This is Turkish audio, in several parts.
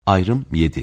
Ayrım 7.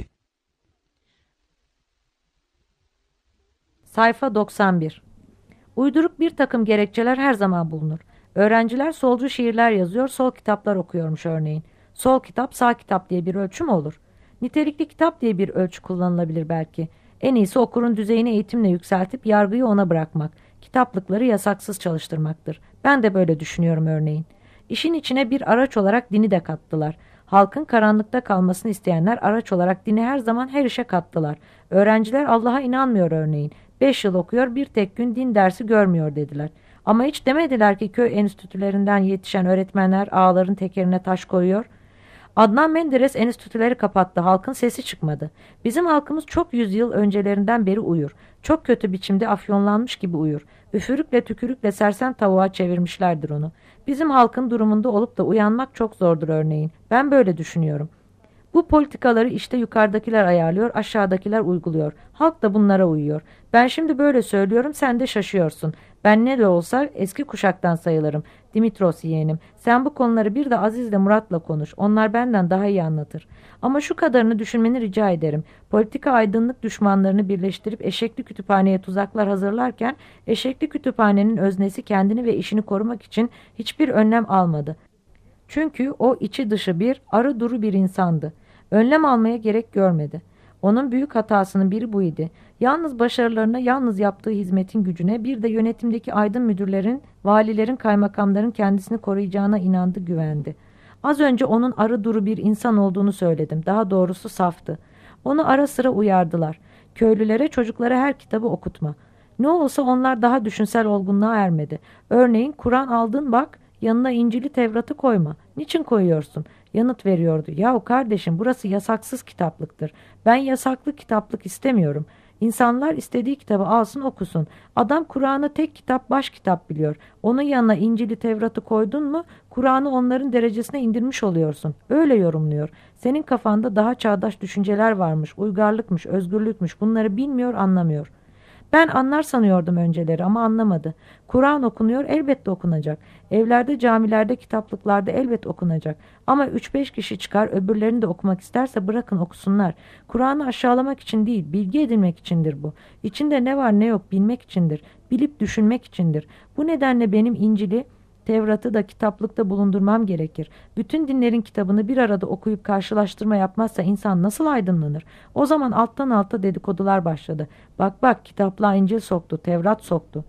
Sayfa 91. Uyduruk bir takım gerekçeler her zaman bulunur. Öğrenciler solcu şiirler yazıyor, sol kitaplar okuyormuş örneğin. Sol kitap, sağ kitap diye bir ölçü mü olur? Nitelikli kitap diye bir ölçü kullanılabilir belki. En iyisi okurun düzeyini eğitimle yükseltip yargıyı ona bırakmak. Kitaplıkları yasaksız çalıştırmaktır. Ben de böyle düşünüyorum örneğin. İşin içine bir araç olarak dini de kattılar. Halkın karanlıkta kalmasını isteyenler araç olarak dini her zaman her işe kattılar. Öğrenciler Allah'a inanmıyor örneğin. 5 yıl okuyor, bir tek gün din dersi görmüyor dediler. Ama hiç demediler ki köy enstitülerinden yetişen öğretmenler ağaların tekerine taş koyuyor. Adnan Menderes enstitüleri kapattı, halkın sesi çıkmadı. Bizim halkımız çok yüzyıl öncelerinden beri uyur. Çok kötü biçimde afyonlanmış gibi uyur. Üfürükle tükürükle sersem tavuğa çevirmişlerdir onu. Bizim halkın durumunda olup da uyanmak çok zordur örneğin. Ben böyle düşünüyorum. Bu politikaları işte yukarıdakiler ayarlıyor, aşağıdakiler uyguluyor. Halk da bunlara uyuyor. Ben şimdi böyle söylüyorum, sen de şaşıyorsun. Ben ne de olsa eski kuşaktan sayılırım. Dimitros yeğenim, sen bu konuları bir de Aziz'le Murat'la konuş. Onlar benden daha iyi anlatır. Ama şu kadarını düşünmeni rica ederim. Politika aydınlık düşmanlarını birleştirip eşekli kütüphaneye tuzaklar hazırlarken, eşekli kütüphanenin öznesi kendini ve işini korumak için hiçbir önlem almadı. Çünkü o içi dışı bir, arı duru bir insandı. Önlem almaya gerek görmedi. Onun büyük hatasının biri bu idi. Yalnız başarılarına, yalnız yaptığı hizmetin gücüne, bir de yönetimdeki aydın müdürlerin, valilerin, kaymakamların kendisini koruyacağına inandı, güvendi. Az önce onun arı duru bir insan olduğunu söyledim. Daha doğrusu saftı. Onu ara sıra uyardılar. Köylülere, çocuklara her kitabı okutma. Ne olsa onlar daha düşünsel olgunluğa ermedi. Örneğin Kur'an aldın bak, yanına İncil'i Tevrat'ı koyma. Niçin koyuyorsun? Yanıt veriyordu. Yahu kardeşim, burası yasaksız kitaplıktır. Ben yasaklı kitaplık istemiyorum. İnsanlar istediği kitabı alsın okusun. Adam Kur'an'ı tek kitap baş kitap biliyor. Onun yanına İncil'i Tevrat'ı koydun mu Kur'an'ı onların derecesine indirmiş oluyorsun. Öyle yorumluyor. Senin kafanda daha çağdaş düşünceler varmış. Uygarlıkmış, özgürlükmüş. Bunları bilmiyor, anlamıyor. Ben anlar sanıyordum önceleri ama anlamadı. Kur'an okunuyor, elbette okunacak. Evlerde, camilerde, kitaplıklarda elbet okunacak. Ama 3-5 kişi çıkar, öbürlerini de okumak isterse bırakın okusunlar. Kur'an'ı aşağılamak için değil, bilgi edinmek içindir bu. İçinde ne var ne yok bilmek içindir. Bilip düşünmek içindir. Bu nedenle benim İncil'i, Tevrat'ı da kitaplıkta bulundurmam gerekir. Bütün dinlerin kitabını bir arada okuyup karşılaştırma yapmazsa insan nasıl aydınlanır? O zaman alttan alta dedikodular başladı. Bak bak, kitaplığa İncil soktu, Tevrat soktu.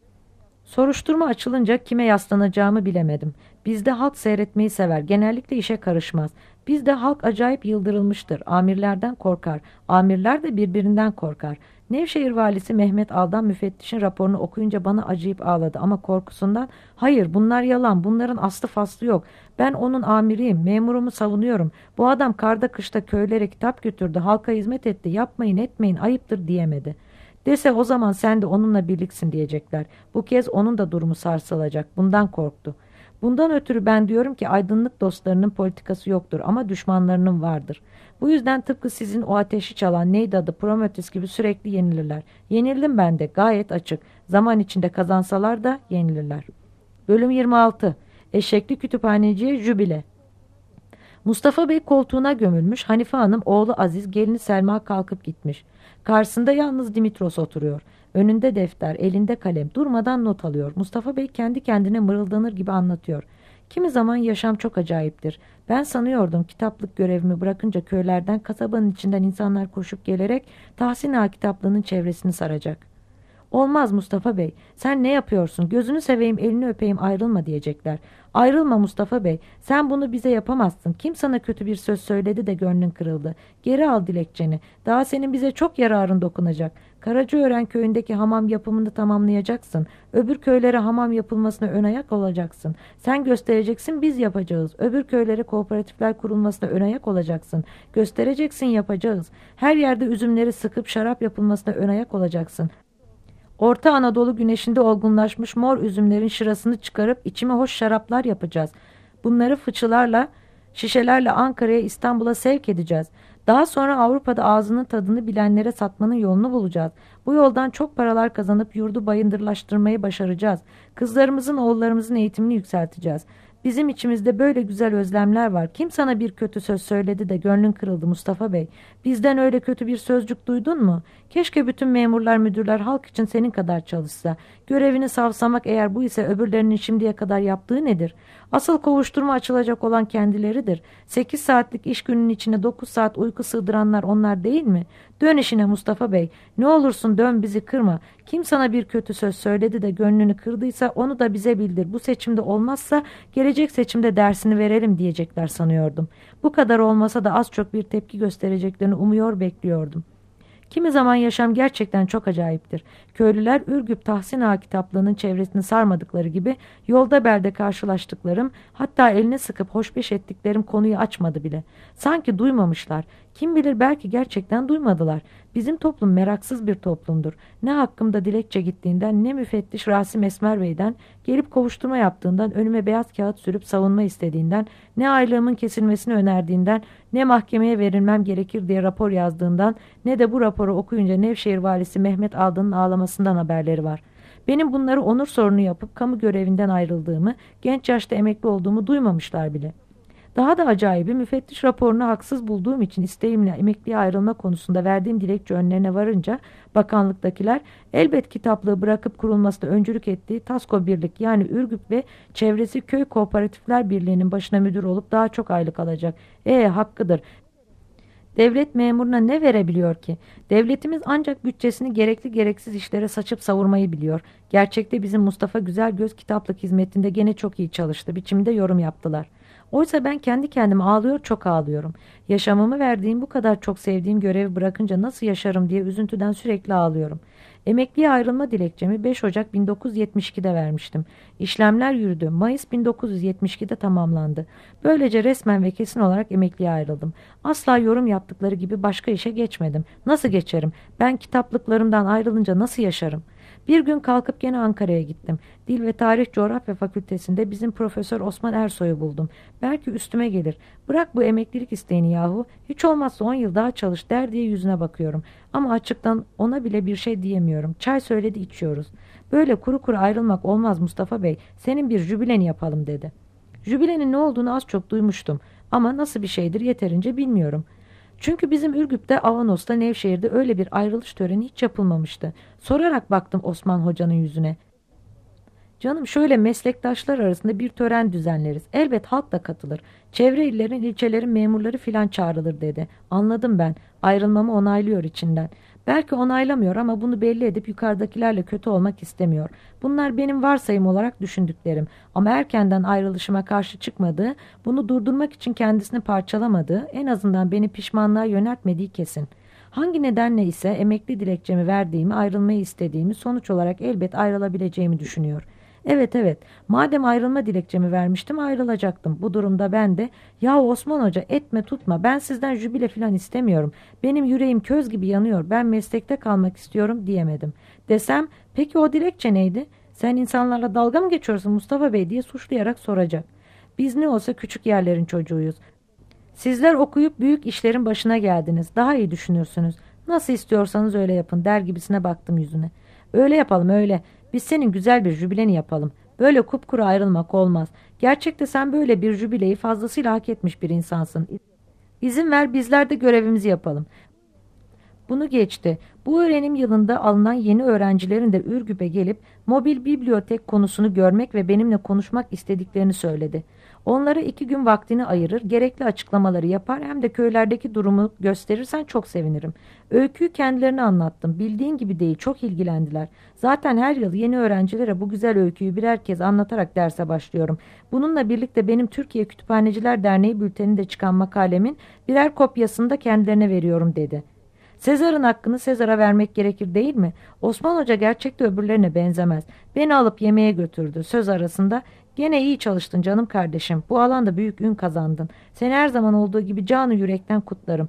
Soruşturma açılınca kime yaslanacağımı bilemedim. Bizde halk seyretmeyi sever, genellikle işe karışmaz. Bizde halk acayip yıldırılmıştır, amirlerden korkar. Amirler de birbirinden korkar. Nevşehir valisi Mehmet Aldan müfettişin raporunu okuyunca bana acıyıp ağladı ama korkusundan hayır bunlar yalan, bunların aslı faslı yok. Ben onun amiriyim, memurumu savunuyorum. Bu adam karda kışta köylere kitap götürdü, halka hizmet etti, yapmayın etmeyin ayıptır diyemedi. Dese o zaman sen de onunla birliksin diyecekler. Bu kez onun da durumu sarsılacak. Bundan korktu. Bundan ötürü ben diyorum ki aydınlık dostlarının politikası yoktur ama düşmanlarının vardır. Bu yüzden tıpkı sizin o ateşi çalan neydi adı Prometheus gibi sürekli yenilirler. Yenildim ben de gayet açık. Zaman içinde kazansalar da yenilirler. Bölüm 26. Eşekli kütüphaneciye jübile. Mustafa Bey koltuğuna gömülmüş, Hanife Hanım, oğlu Aziz, gelini Selma kalkıp gitmiş. Karşısında yalnız Dimitros oturuyor. Önünde defter, elinde kalem, durmadan not alıyor. Mustafa Bey kendi kendine mırıldanır gibi anlatıyor. Kimi zaman yaşam çok acayiptir. Ben sanıyordum kitaplık görevimi bırakınca köylerden, kasabanın içinden insanlar koşup gelerek Tahsin Ağa kitaplığının çevresini saracak. Olmaz Mustafa Bey. Sen ne yapıyorsun? Gözünü seveyim, elini öpeyim, ayrılma diyecekler. Ayrılma Mustafa Bey. Sen bunu bize yapamazsın. Kim sana kötü bir söz söyledi de gönlün kırıldı? Geri al dilekçeni. Daha senin bize çok yararın dokunacak. Karacaören köyündeki hamam yapımını tamamlayacaksın. Öbür köylere hamam yapılmasına ön ayak olacaksın. Sen göstereceksin, biz yapacağız. Öbür köylere kooperatifler kurulmasına ön ayak olacaksın. Göstereceksin, yapacağız. Her yerde üzümleri sıkıp şarap yapılmasına ön ayak olacaksın. Orta Anadolu güneşinde olgunlaşmış mor üzümlerin şırasını çıkarıp içime hoş şaraplar yapacağız. Bunları fıçılarla, şişelerle Ankara'ya, İstanbul'a sevk edeceğiz. Daha sonra Avrupa'da ağzının tadını bilenlere satmanın yolunu bulacağız. Bu yoldan çok paralar kazanıp yurdu bayındırlaştırmayı başaracağız. Kızlarımızın, oğullarımızın eğitimini yükselteceğiz. Bizim içimizde böyle güzel özlemler var. Kim sana bir kötü söz söyledi de gönlün kırıldı Mustafa Bey? Bizden öyle kötü bir sözcük duydun mu? Keşke bütün memurlar, müdürler halk için senin kadar çalışsa. Görevini savsamak eğer bu ise öbürlerinin şimdiye kadar yaptığı nedir? Asıl kovuşturma açılacak olan kendileridir. 8 saatlik iş gününün içine 9 saat uyku sığdıranlar onlar değil mi? Dön işine Mustafa Bey. Ne olursun dön, bizi kırma. Kim sana bir kötü söz söyledi de gönlünü kırdıysa onu da bize bildir. Bu seçimde olmazsa gelecek seçimde dersini verelim diyecekler sanıyordum. Bu kadar olmasa da az çok bir tepki göstereceklerini umuyor bekliyordum. Kimi zaman yaşam gerçekten çok acayiptir. Köylüler Ürgüp Tahsin Ağa kitaplığının çevresini sarmadıkları gibi yolda belde karşılaştıklarım, hatta elini sıkıp hoşbeş ettiklerim konuyu açmadı bile. Sanki duymamışlar. Kim bilir belki gerçekten duymadılar. Bizim toplum meraksız bir toplumdur. Ne hakkımda dilekçe gittiğinden, ne müfettiş Rasim Esmer Bey'den, gelip kovuşturma yaptığından, önüme beyaz kağıt sürüp savunma istediğinden, ne aylığımın kesilmesini önerdiğinden, ne mahkemeye verilmem gerekir diye rapor yazdığından, ne de bu raporu okuyunca Nevşehir valisi Mehmet Aldı'nın ağlamasından haberleri var. Benim bunları onur sorunu yapıp kamu görevinden ayrıldığımı, genç yaşta emekli olduğumu duymamışlar bile. Daha da acayibi, müfettiş raporunu haksız bulduğum için isteğimle emekliye ayrılma konusunda verdiğim dilekçe önlerine varınca bakanlıktakiler elbet kitaplığı bırakıp kurulmasına öncülük ettiği Tasko Birlik yani Ürgüp ve çevresi Köy Kooperatifler Birliği'nin başına müdür olup daha çok aylık alacak. Hakkıdır. Devlet memuruna ne verebiliyor ki? Devletimiz ancak bütçesini gerekli gereksiz işlere saçıp savurmayı biliyor. Gerçekte bizim Mustafa Güzelgöz kitaplık hizmetinde gene çok iyi çalıştı. Biçimde yorum yaptılar. Oysa ben kendi kendime ağlıyor, çok ağlıyorum. Yaşamımı verdiğim, bu kadar çok sevdiğim görevi bırakınca nasıl yaşarım diye üzüntüden sürekli ağlıyorum. Emekliye ayrılma dilekçemi 5 Ocak 1972'de vermiştim. İşlemler yürüdü. Mayıs 1972'de tamamlandı. Böylece resmen ve kesin olarak emekliye ayrıldım. Asla yorum yaptıkları gibi başka işe geçmedim. Nasıl geçerim? Ben kitaplıklarımdan ayrılınca nasıl yaşarım? Bir gün kalkıp gene Ankara'ya gittim. Dil ve Tarih Coğrafya Fakültesinde bizim Profesör Osman Ersoy'u buldum. Belki üstüme gelir. Bırak bu emeklilik isteğini yahu. Hiç olmazsa 10 yıl daha çalış der diye yüzüne bakıyorum. Ama açıktan ona bile bir şey diyemiyorum. Çay söyledi, içiyoruz. Böyle kuru kuru ayrılmak olmaz Mustafa Bey. Senin bir jübileni yapalım dedi. Jübilenin ne olduğunu az çok duymuştum. Ama nasıl bir şeydir yeterince bilmiyorum. Çünkü bizim Ürgüp'te, Avanos'ta, Nevşehir'de öyle bir ayrılış töreni hiç yapılmamıştı. Sorarak baktım Osman Hoca'nın yüzüne. Canım, şöyle meslektaşlar arasında bir tören düzenleriz. Elbet halk da katılır. Çevre illerin, ilçelerin memurları filan çağrılır dedi. Anladım ben. Ayrılmamı onaylıyor içinden. Belki onaylamıyor ama bunu belli edip yukarıdakilerle kötü olmak istemiyor. Bunlar benim varsayım olarak düşündüklerim. Ama erkenden ayrılışıma karşı çıkmadığı, bunu durdurmak için kendisini parçalamadığı, en azından beni pişmanlığa yöneltmediği kesin. Hangi nedenle ise emekli dilekçemi verdiğimi, ayrılmayı istediğimi, sonuç olarak elbet ayrılabileceğimi düşünüyor. Evet, evet, madem ayrılma dilekçemi vermiştim ayrılacaktım. Bu durumda ben de ya Osman Hoca, etme tutma, ben sizden jübile falan istemiyorum. Benim yüreğim köz gibi yanıyor, ben meslekte kalmak istiyorum diyemedim. Desem peki o dilekçe neydi? Sen insanlarla dalga mı geçiyorsun Mustafa Bey diye suçlayarak soracak. Biz ne olsa küçük yerlerin çocuğuyuz. Sizler okuyup büyük işlerin başına geldiniz. Daha iyi düşünürsünüz. Nasıl istiyorsanız öyle yapın der gibisine baktım yüzüne. Öyle yapalım öyle. Biz senin güzel bir jübileni yapalım. Böyle kupkuru ayrılmak olmaz. Gerçekte sen böyle bir jübileyi fazlasıyla hak etmiş bir insansın. İzin ver bizler de görevimizi yapalım. Bunu geçti. Bu öğrenim yılında alınan yeni öğrencilerin de Ürgüp'e gelip mobil bibliotek konusunu görmek ve benimle konuşmak istediklerini söyledi. Onlara 2 gün vaktini ayırır, gerekli açıklamaları yapar, hem de köylerdeki durumu gösterirsen çok sevinirim. Öyküyü kendilerine anlattım. Bildiğin gibi değil, çok ilgilendiler. Zaten her yıl yeni öğrencilere bu güzel öyküyü birer kez anlatarak derse başlıyorum. Bununla birlikte benim Türkiye Kütüphaneciler Derneği bülteninde çıkan makalemin birer kopyasını da kendilerine veriyorum dedi. Sezar'ın hakkını Sezar'a vermek gerekir değil mi? Osman Hoca gerçekte öbürlerine benzemez. Beni alıp yemeğe götürdü. Söz arasında gene iyi çalıştın canım kardeşim. Bu alanda büyük ün kazandın. Seni her zaman olduğu gibi canı yürekten kutlarım.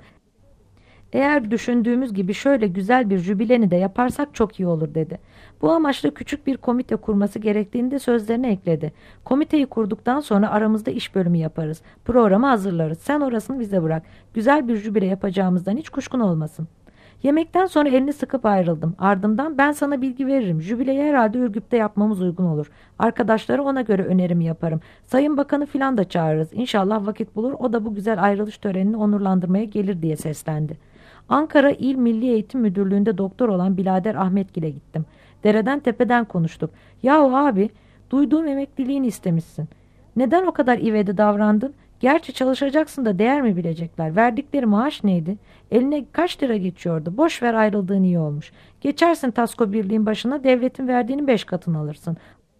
Eğer düşündüğümüz gibi şöyle güzel bir jübileni de yaparsak çok iyi olur dedi. Bu amaçla küçük bir komite kurması gerektiğini de sözlerine ekledi. Komiteyi kurduktan sonra aramızda iş bölümü yaparız. Programı hazırlarız. Sen orasını bize bırak. Güzel bir jübile yapacağımızdan hiç kuşkun olmasın. Yemekten sonra elini sıkıp ayrıldım. Ardından ben sana bilgi veririm. Jübileyi herhalde Ürgüp'te yapmamız uygun olur. Arkadaşlara ona göre önerimi yaparım. Sayın Bakanı filan da çağırırız. İnşallah vakit bulur. O da bu güzel ayrılış törenini onurlandırmaya gelir diye seslendi. Ankara İl Milli Eğitim Müdürlüğü'nde doktor olan Bilader Ahmetgil'e gittim. Dereden tepeden konuştuk. Yahu abi, duyduğum emekliliğini istemişsin. Neden o kadar ivedi davrandın? Gerçi çalışacaksın da değer mi bilecekler? Verdikleri maaş neydi? Eline kaç lira geçiyordu? Boş ver, ayrıldığın iyi olmuş. Geçersin Tasko Birliği'nin başına, devletin verdiğinin 5 katını alırsın.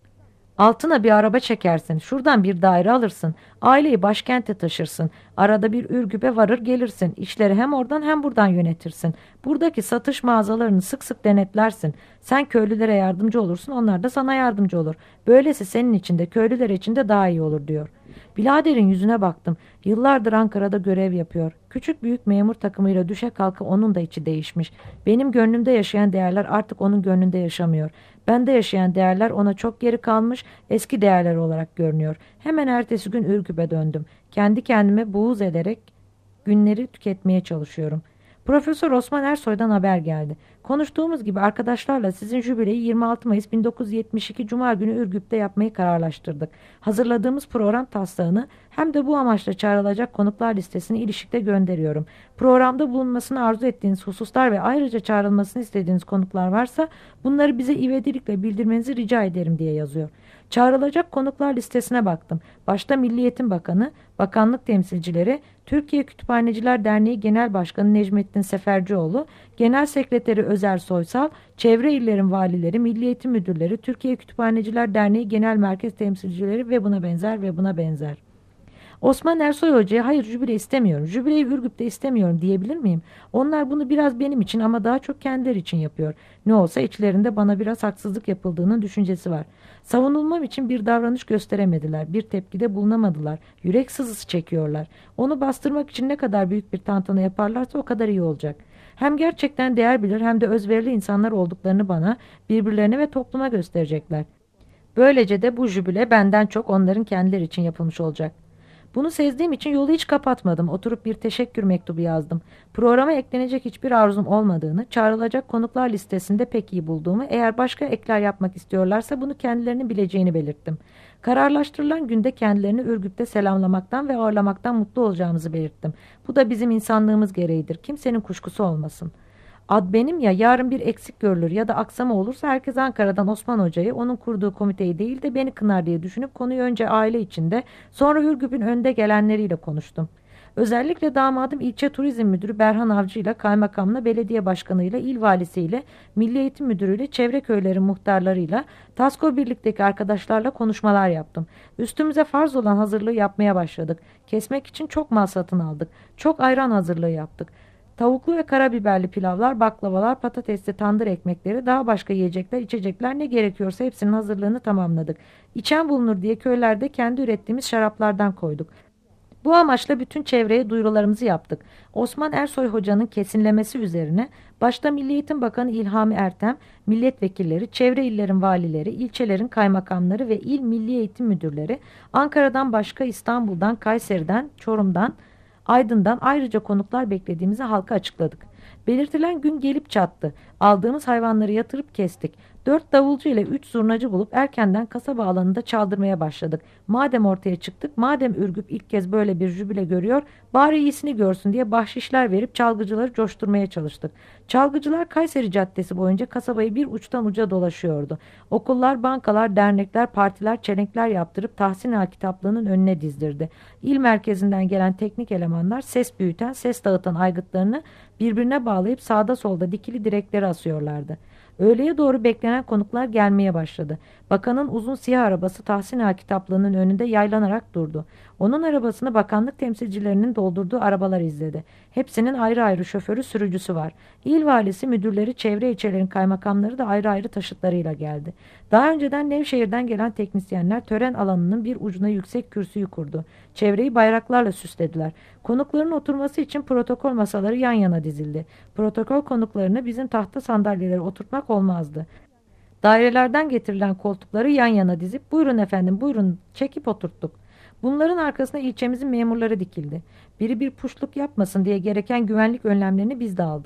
Altına bir araba çekersin. Şuradan bir daire alırsın. Aileyi başkente taşırsın. Arada bir Ürgüp'e varır gelirsin. İşleri hem oradan hem buradan yönetirsin. Buradaki satış mağazalarını sık sık denetlersin. Sen köylülere yardımcı olursun, onlar da sana yardımcı olur. Böylesi senin için de köylüler için de daha iyi olur diyor. Biladerin yüzüne baktım. Yıllardır Ankara'da görev yapıyor. Küçük büyük memur takımıyla düşe kalka onun da içi değişmiş. Benim gönlümde yaşayan değerler artık onun gönlünde yaşamıyor. Bende yaşayan değerler ona çok geri kalmış, eski değerler olarak görünüyor. Hemen ertesi gün Ürgüp'e döndüm. Kendi kendime buğz ederek günleri tüketmeye çalışıyorum. Profesör Osman Ersoy'dan haber geldi. Konuştuğumuz gibi arkadaşlarla sizin jübileyi 26 Mayıs 1972 Cuma günü Ürgüp'te yapmayı kararlaştırdık. Hazırladığımız program taslağını hem de bu amaçla çağrılacak konuklar listesini ilişikte gönderiyorum. Programda bulunmasını arzu ettiğiniz hususlar ve ayrıca çağrılmasını istediğiniz konuklar varsa bunları bize ivedilikle bildirmenizi rica ederim diye yazıyor. Çağrılacak konuklar listesine baktım. Başta Milli Eğitim Bakanı, bakanlık temsilcileri, Türkiye Kütüphaneciler Derneği Genel Başkanı Necmettin Sefercioğlu, Genel Sekreteri Özer Soysal, çevre illerin valileri, Milli Eğitim Müdürleri, Türkiye Kütüphaneciler Derneği Genel Merkez Temsilcileri ve buna benzer ve buna benzer. Osman Ersoy Hoca'ya hayır jübile istemiyorum, jübileyi Ürgüp'te istemiyorum diyebilir miyim? Onlar bunu biraz benim için ama daha çok kendileri için yapıyor. Ne olsa içlerinde bana biraz haksızlık yapıldığının düşüncesi var. Savunulmam için bir davranış gösteremediler, bir tepkide bulunamadılar, yürek sızısı çekiyorlar. Onu bastırmak için ne kadar büyük bir tantana yaparlarsa o kadar iyi olacak. Hem gerçekten değer bilir hem de özverili insanlar olduklarını bana, birbirlerine ve topluma gösterecekler. Böylece de bu jübile benden çok onların kendileri için yapılmış olacak. Bunu sezdiğim için yolu hiç kapatmadım. Oturup bir teşekkür mektubu yazdım. Programa eklenecek hiçbir arzum olmadığını, çağrılacak konuklar listesinde pek iyi bulduğumu, eğer başka ekler yapmak istiyorlarsa bunu kendilerinin bileceğini belirttim. Kararlaştırılan günde kendilerini Ürgüp'te selamlamaktan ve ağırlamaktan mutlu olacağımızı belirttim. Bu da bizim insanlığımız gereğidir. Kimsenin kuşkusu olmasın. Ad benim ya, yarın bir eksik görülür ya da aksama olursa herkes Ankara'dan Osman Hoca'yı, onun kurduğu komiteyi değil de beni kınar diye düşünüp konuyu önce aile içinde, sonra Ürgüp'ün önde gelenleriyle konuştum. Özellikle damadım ilçe turizm müdürü Berhan Avcı ile, kaymakamla, belediye başkanıyla, il valisiyle, milli eğitim müdürüyle, çevre köylerin muhtarlarıyla, Tasko Birlik'teki arkadaşlarla konuşmalar yaptım. Üstümüze farz olan hazırlığı yapmaya başladık. Kesmek için çok mal satın aldık. Çok ayran hazırlığı yaptık. Tavuklu ve karabiberli pilavlar, baklavalar, patatesli tandır ekmekleri, daha başka yiyecekler, içecekler ne gerekiyorsa hepsinin hazırlığını tamamladık. İçen bulunur diye köylerde kendi ürettiğimiz şaraplardan koyduk. Bu amaçla bütün çevreye duyurularımızı yaptık. Osman Ersoy Hoca'nın kesinlemesi üzerine başta Milli Eğitim Bakanı İlhami Ertem, milletvekilleri, çevre illerin valileri, ilçelerin kaymakamları ve il Milli Eğitim Müdürleri, Ankara'dan başka İstanbul'dan, Kayseri'den, Çorum'dan, Aydın'dan ayrıca konuklar beklediğimizi halka açıkladık. Belirtilen gün gelip çattı. Aldığımız hayvanları yatırıp kestik. 4 davulcu ile 3 zurnacı bulup erkenden kasaba alanında çaldırmaya başladık. Madem ortaya çıktık, madem Ürgüp ilk kez böyle bir jübile görüyor, bari iyisini görsün diye bahşişler verip çalgıcıları coşturmaya çalıştık. Çalgıcılar Kayseri Caddesi boyunca kasabayı bir uçtan uca dolaşıyordu. Okullar, bankalar, dernekler, partiler çelenkler yaptırıp Tahsin Ağa kitaplığının önüne dizdirdi. İl merkezinden gelen teknik elemanlar ses büyüten, ses dağıtan aygıtlarını birbirine bağlayıp sağda solda dikili direkleri asıyorlardı. Öğleye doğru beklenen konuklar gelmeye başladı. Bakanın uzun siyah arabası Tahsin Ağa kitaplığının önünde yaylanarak durdu. Onun arabasını bakanlık temsilcilerinin doldurduğu arabalar izledi. Hepsinin ayrı ayrı şoförü, sürücüsü var. İl valisi, müdürleri, çevre ilçelerin kaymakamları da ayrı ayrı taşıtlarıyla geldi. Daha önceden Nevşehir'den gelen teknisyenler tören alanının bir ucuna yüksek kürsüyü kurdu. Çevreyi bayraklarla süslediler. Konukların oturması için protokol masaları yan yana dizildi. Protokol konuklarını bizim tahta sandalyelere oturtmak olmazdı. Dairelerden getirilen koltukları yan yana dizip buyurun efendim buyurun çekip oturttuk. Bunların arkasına ilçemizin memurları dikildi. Biri bir puşluk yapmasın diye gereken güvenlik önlemlerini biz de aldık.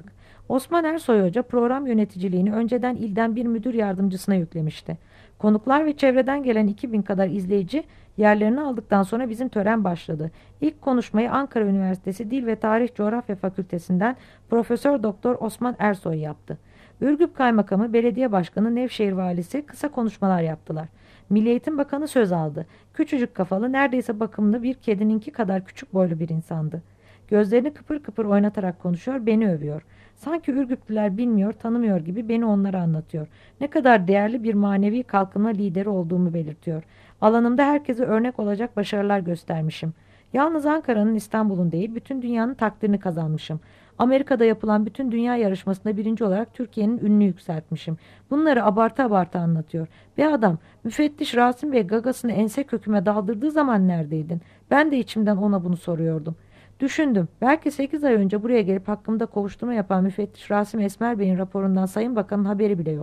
Osman Ersoy Hoca program yöneticiliğini önceden ilden bir müdür yardımcısına yüklemişti. Konuklar ve çevreden gelen 2000 kadar izleyici yerlerini aldıktan sonra bizim tören başladı. İlk konuşmayı Ankara Üniversitesi Dil ve Tarih Coğrafya Fakültesinden Profesör Doktor Osman Ersoy yaptı. Ürgüp Kaymakamı, Belediye Başkanı, Nevşehir Valisi kısa konuşmalar yaptılar. Milli Eğitim Bakanı söz aldı. Küçücük kafalı, neredeyse bakımlı bir kedininki kadar küçük boylu bir insandı. Gözlerini kıpır kıpır oynatarak konuşuyor, beni övüyor. Sanki Ürgüplüler bilmiyor, tanımıyor gibi beni onlara anlatıyor. Ne kadar değerli bir manevi kalkınma lideri olduğumu belirtiyor. Alanımda herkese örnek olacak başarılar göstermişim. Yalnız Ankara'nın, İstanbul'un değil, bütün dünyanın takdirini kazanmışım. Amerika'da yapılan bütün dünya yarışmasında birinci olarak Türkiye'nin ününü yükseltmişim. Bunları abartı abartı anlatıyor. Bir adam, müfettiş Rasim Bey gagasını ense köküme daldırdığı zaman neredeydin? Ben de içimden ona bunu soruyordum. Düşündüm. Belki 8 ay önce buraya gelip hakkımda kovuşturma yapan müfettiş Rasim Esmer Bey'in raporundan Sayın Bakan'ın haberi bile yok.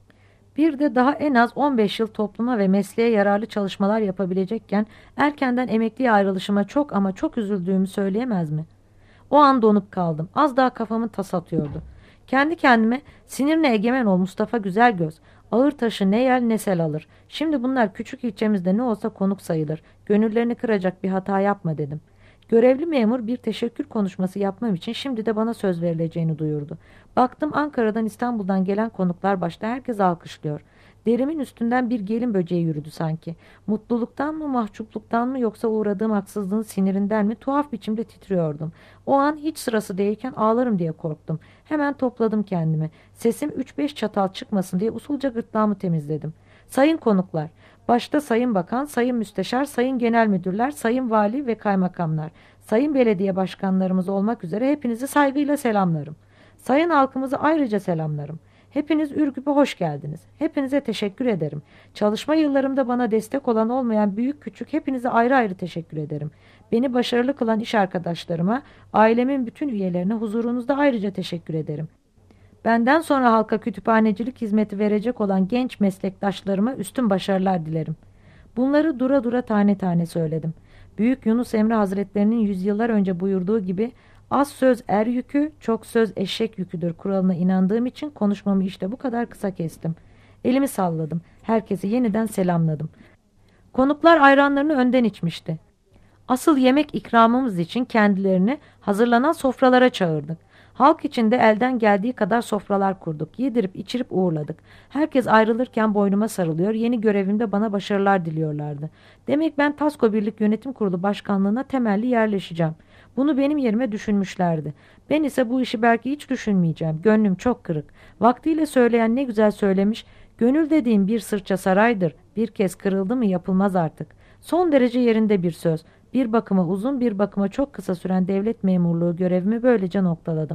Bir de daha en az 15 yıl topluma ve mesleğe yararlı çalışmalar yapabilecekken erkenden emekliye ayrılışıma çok ama çok üzüldüğümü söyleyemez mi? O an donup kaldım. Az daha kafamın tas atıyordu. Kendi kendime sinirine egemen ol Mustafa Güzelgöz. Ağır taşı ne yer ne sel alır. Şimdi bunlar küçük ilçemizde ne olsa konuk sayılır. Gönüllerini kıracak bir hata yapma dedim. Görevli memur bir teşekkür konuşması yapmam için şimdi de bana söz verileceğini duyurdu. Baktım Ankara'dan İstanbul'dan gelen konuklar başta herkes alkışlıyor. Derimin üstünden bir gelin böceği yürüdü sanki. Mutluluktan mı, mahcupluktan mı yoksa uğradığım haksızlığın sinirinden mi tuhaf biçimde titriyordum. O an hiç sırası değilken ağlarım diye korktum. Hemen topladım kendimi. Sesim 3-5 çatal çıkmasın diye usulca gırtlağımı temizledim. Sayın konuklar, başta Sayın Bakan, Sayın Müsteşar, Sayın Genel Müdürler, Sayın Vali ve Kaymakamlar, Sayın Belediye Başkanlarımız olmak üzere hepinizi saygıyla selamlarım. Sayın halkımızı ayrıca selamlarım. Hepiniz Ürgüp'e hoş geldiniz. Hepinize teşekkür ederim. Çalışma yıllarımda bana destek olan olmayan büyük küçük hepinize ayrı ayrı teşekkür ederim. Beni başarılı kılan iş arkadaşlarıma, ailemin bütün üyelerine huzurunuzda ayrıca teşekkür ederim. Benden sonra halka kütüphanecilik hizmeti verecek olan genç meslektaşlarıma üstün başarılar dilerim. Bunları dura dura tane tane söyledim. Büyük Yunus Emre Hazretlerinin yüzyıllar önce buyurduğu gibi az söz er yükü, çok söz eşek yüküdür kuralına inandığım için konuşmamı işte bu kadar kısa kestim. Elimi salladım. Herkesi yeniden selamladım. Konuklar ayranlarını önden içmişti. Asıl yemek ikramımız için kendilerini hazırlanan sofralara çağırdık. Halk içinde elden geldiği kadar sofralar kurduk. Yedirip içirip uğurladık. Herkes ayrılırken boynuma sarılıyor, yeni görevimde bana başarılar diliyorlardı. Demek ben Tasko Birlik Yönetim Kurulu Başkanlığı'na temelli yerleşeceğim. Bunu benim yerime düşünmüşlerdi. Ben ise bu işi belki hiç düşünmeyeceğim. Gönlüm çok kırık. Vaktiyle söyleyen ne güzel söylemiş. Gönül dediğim bir sırça saraydır. Bir kez kırıldı mı yapılmaz artık. Son derece yerinde bir söz. Bir bakıma uzun, bir bakıma çok kısa süren devlet memurluğu görevimi böylece noktaladım.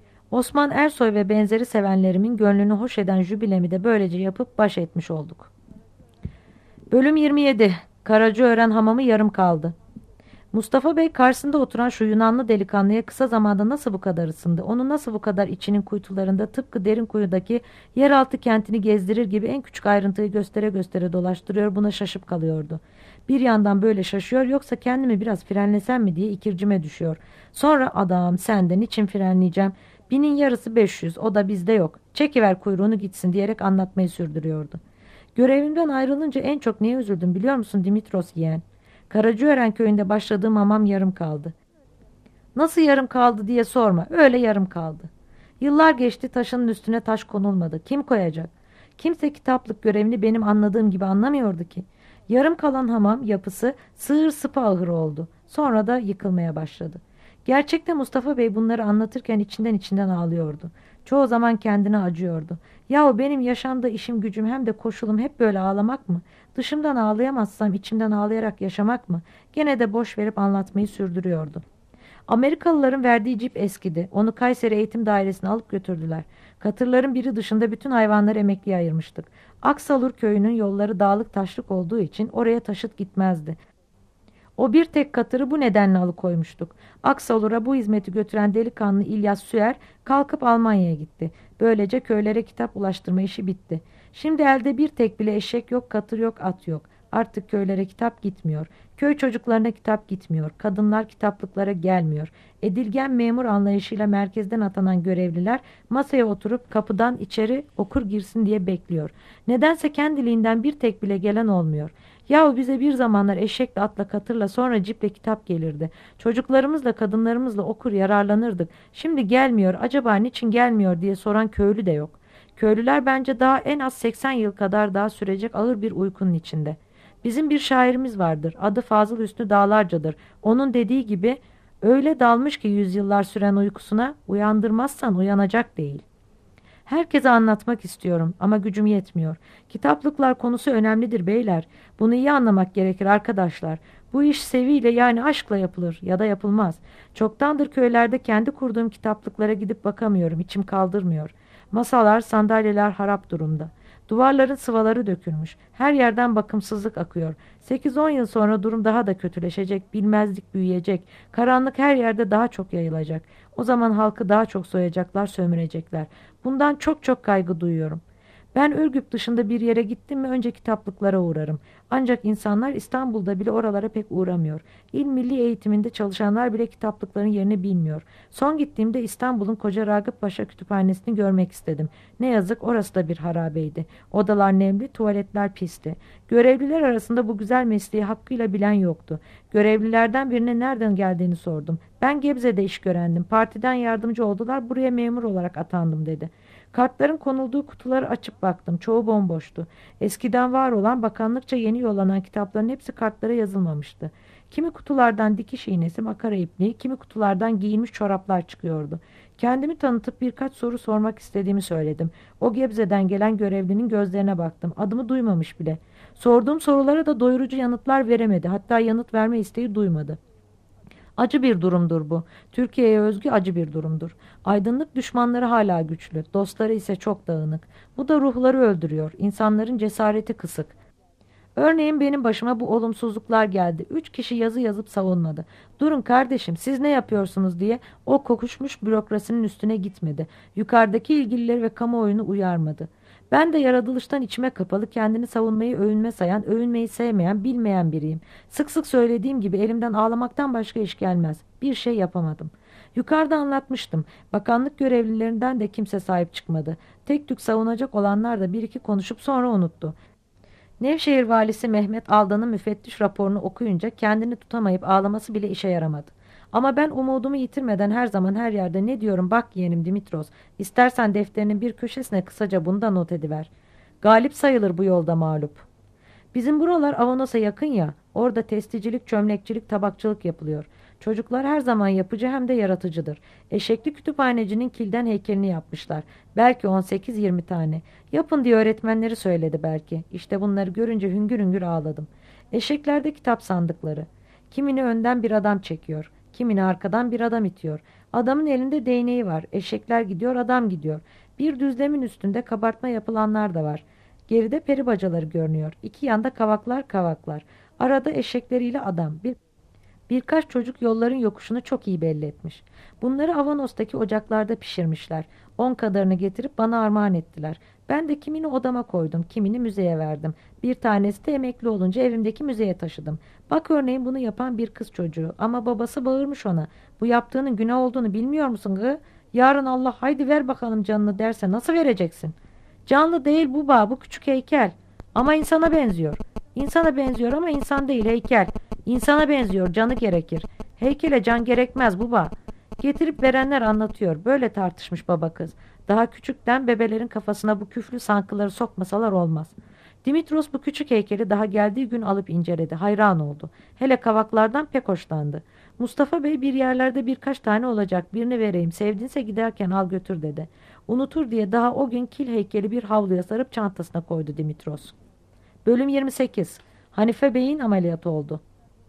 Osman Ersoy ve benzeri sevenlerimin gönlünü hoş eden jübilemi de böylece yapıp baş etmiş olduk. Bölüm 27. Karacaören hamamı yarım kaldı. Mustafa Bey karşısında oturan şu Yunanlı delikanlıya kısa zamanda nasıl bu kadar ısındı, onu nasıl bu kadar içinin kuytularında tıpkı derin kuyudaki yeraltı kentini gezdirir gibi en küçük ayrıntıyı göstere göstere dolaştırıyor, buna şaşıp kalıyordu. Bir yandan böyle şaşıyor, yoksa kendimi biraz frenlesem mi diye ikircime düşüyor. Sonra adam senden için frenleyeceğim, binin yarısı 500, o da bizde yok, çekiver kuyruğunu gitsin diyerek anlatmayı sürdürüyordu. Görevimden ayrılınca en çok neye üzüldüm biliyor musun Dimitros yeğen? Karacaören köyünde başladığım hamam yarım kaldı. Nasıl yarım kaldı diye sorma. Öyle yarım kaldı. Yıllar geçti, taşının üstüne taş konulmadı. Kim koyacak? Kimse kitaplık görevini benim anladığım gibi anlamıyordu ki. Yarım kalan hamam yapısı sığır sıpa ahırı oldu. Sonra da yıkılmaya başladı. Gerçekte Mustafa Bey bunları anlatırken içinden ağlıyordu. Çoğu zaman kendine acıyordu. Yahu benim yaşamda işim gücüm hem de koşulum hep böyle ağlamak mı? Dışımdan ağlayamazsam içimden ağlayarak yaşamak mı? Gene de boş verip anlatmayı sürdürüyordu. Amerikalıların verdiği cip eskidi. Onu Kayseri Eğitim Dairesi'ne alıp götürdüler. Katırların biri dışında bütün hayvanları emekliye ayırmıştık. Aksalur köyünün yolları dağlık taşlık olduğu için oraya taşıt gitmezdi. O bir tek katırı bu nedenle alıkoymuştuk. Aksalur'a bu hizmeti götüren delikanlı İlyas Süer kalkıp Almanya'ya gitti. Böylece köylere kitap ulaştırma işi bitti. Şimdi elde bir tek bile eşek yok, katır yok, at yok. Artık köylere kitap gitmiyor. Köy çocuklarına kitap gitmiyor. Kadınlar kitaplıklara gelmiyor. Edilgen memur anlayışıyla merkezden atanan görevliler masaya oturup kapıdan içeri okur girsin diye bekliyor. Nedense kendiliğinden bir tek bile gelen olmuyor. Yahu bize bir zamanlar eşekle, atla, katırla, sonra ciple kitap gelirdi. Çocuklarımızla, kadınlarımızla okur yararlanırdık. Şimdi gelmiyor, acaba niçin gelmiyor diye soran köylü de yok. Köylüler bence daha en az 80 yıl kadar daha sürecek ağır bir uykunun içinde. Bizim bir şairimiz vardır. Adı Fazıl Hüsnü Dağlarca'dır. Onun dediği gibi öyle dalmış ki yüzyıllar süren uykusuna, uyandırmazsan uyanacak değil. Herkese anlatmak istiyorum ama gücüm yetmiyor. Kitaplıklar konusu önemlidir beyler. Bunu iyi anlamak gerekir arkadaşlar. Bu iş seviyle, yani aşkla yapılır ya da yapılmaz. Çoktandır köylerde kendi kurduğum kitaplıklara gidip bakamıyorum. İçim kaldırmıyor. Masalar, sandalyeler harap durumda. Duvarların sıvaları dökülmüş. Her yerden bakımsızlık akıyor. 8-10 yıl sonra durum daha da kötüleşecek. Bilmezlik büyüyecek. Karanlık her yerde daha çok yayılacak. O zaman halkı daha çok soyacaklar, sömürecekler. Bundan çok çok kaygı duyuyorum. Ben Ürgüp dışında bir yere gittim mi önce kitaplıklara uğrarım. Ancak insanlar İstanbul'da bile oralara pek uğramıyor. İl milli eğitiminde çalışanlar bile kitaplıkların yerini bilmiyor. Son gittiğimde İstanbul'un Koca Ragıp Paşa Kütüphanesi'ni görmek istedim. Ne yazık, orası da bir harabeydi. Odalar nemli, tuvaletler pisti. Görevliler arasında bu güzel mesleği hakkıyla bilen yoktu. Görevlilerden birine nereden geldiğini sordum. Ben Gebze'de iş görendim. Partiden yardımcı oldular. Buraya memur olarak atandım dedi. Kartların konulduğu kutuları açıp baktım. Çoğu bomboştu. Eskiden var olan, bakanlıkça yeni yollanan kitapların hepsi kartlara yazılmamıştı. Kimi kutulardan dikiş iğnesi, makara ipliği, kimi kutulardan giyilmiş çoraplar çıkıyordu. Kendimi tanıtıp birkaç soru sormak istediğimi söyledim. O Gebze'den gelen görevlinin gözlerine baktım. Adımı duymamış bile. Sorduğum sorulara da doyurucu yanıtlar veremedi. Hatta yanıt verme isteği duymadı. Acı bir durumdur bu. Türkiye'ye özgü acı bir durumdur. Aydınlık düşmanları hala güçlü, dostları ise çok dağınık. Bu da ruhları öldürüyor. İnsanların cesareti kısık. Örneğin benim başıma bu olumsuzluklar geldi. 3 kişi yazı yazıp savunmadı. Durun kardeşim, siz ne yapıyorsunuz diye o kokuşmuş bürokrasinin üstüne gitmedi. Yukarıdaki ilgilileri ve kamuoyunu uyarmadı. Ben de yaratılıştan içime kapalı, kendini savunmayı övünme sayan, övünmeyi sevmeyen, bilmeyen biriyim. Sık sık söylediğim gibi elimden ağlamaktan başka iş gelmez. Bir şey yapamadım. Yukarıda anlatmıştım. Bakanlık görevlilerinden de kimse sahip çıkmadı. Tek tük savunacak olanlar da bir iki konuşup sonra unuttu. Nevşehir valisi Mehmet Aldan'ın müfettiş raporunu okuyunca kendini tutamayıp ağlaması bile işe yaramadı. Ama ben umudumu yitirmeden her zaman her yerde ne diyorum, bak yeğenim Dimitros, istersen defterinin bir köşesine kısaca bunu da not ediver. Galip sayılır bu yolda mağlup. Bizim buralar Avanos'a yakın ya, orada testicilik, çömlekçilik, tabakçılık yapılıyor. Çocuklar her zaman yapıcı hem de yaratıcıdır. Eşekli kütüphanecinin kilden heykelini yapmışlar. Belki 18-20 tane. Yapın diye öğretmenleri söyledi belki. İşte bunları görünce hüngür hüngür ağladım. Eşeklerde kitap sandıkları. Kimini önden bir adam çekiyor. Kimini arkadan bir adam itiyor. Adamın elinde değneği var. Eşekler gidiyor, adam gidiyor. Bir düzlemin üstünde kabartma yapılanlar da var. Geride peri bacaları görünüyor. İki yanda kavaklar kavaklar. Arada eşekleriyle adam. Birkaç çocuk yolların yokuşunu çok iyi belli etmiş. Bunları Avanos'taki ocaklarda pişirmişler. 10 kadarını getirip bana armağan ettiler. Ben de kimini odama koydum, kimini müzeye verdim. Bir tanesi de emekli olunca evimdeki müzeye taşıdım. Bak örneğin bunu yapan bir kız çocuğu. Ama babası bağırmış ona. Bu yaptığının günah olduğunu bilmiyor musun gı? Yarın Allah haydi ver bakalım canını derse nasıl vereceksin? Canlı değil bu bağ, bu küçük heykel. Ama insana benziyor. İnsana benziyor ama insan değil, heykel. İnsana benziyor, canı gerekir. Heykele can gerekmez baba. Getirip verenler anlatıyor. Böyle tartışmış baba kız. Daha küçükten bebelerin kafasına bu küflü sankıları sokmasalar olmaz. Dimitros bu küçük heykeli daha geldiği gün alıp inceledi. Hayran oldu. Hele kavaklardan pek hoşlandı. Mustafa Bey bir yerlerde birkaç tane olacak. Birini vereyim. Sevdinse giderken al götür dedi. Unutur diye daha o gün kil heykeli bir havluya sarıp çantasına koydu Dimitros. Bölüm 28. Hanife Bey'in ameliyatı oldu.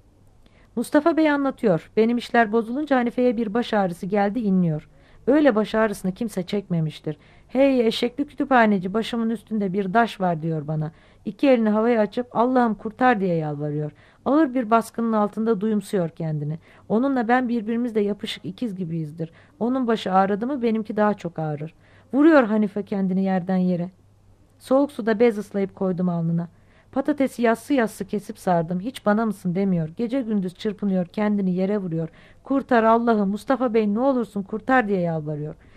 Mustafa Bey anlatıyor. Benim işler bozulunca Hanife'ye bir baş ağrısı geldi, inliyor. Öyle baş ağrısını kimse çekmemiştir. Hey eşekli kütüphaneci, başımın üstünde bir taş var diyor bana. İki elini havaya açıp Allah'ım kurtar diye yalvarıyor. Ağır bir baskının altında duyumsuyor kendini. Onunla ben birbirimizle yapışık ikiz gibiyizdir. Onun başı ağrıdı mı benimki daha çok ağrır. Vuruyor Hanife kendini yerden yere. Soğuk suda bez ıslayıp koydum alnına. Patatesi yassı yassı kesip sardım. Hiç bana mısın demiyor. Gece gündüz çırpınıyor, kendini yere vuruyor. Kurtar Allah'ım, Mustafa Bey ne olursun kurtar diye yalvarıyor.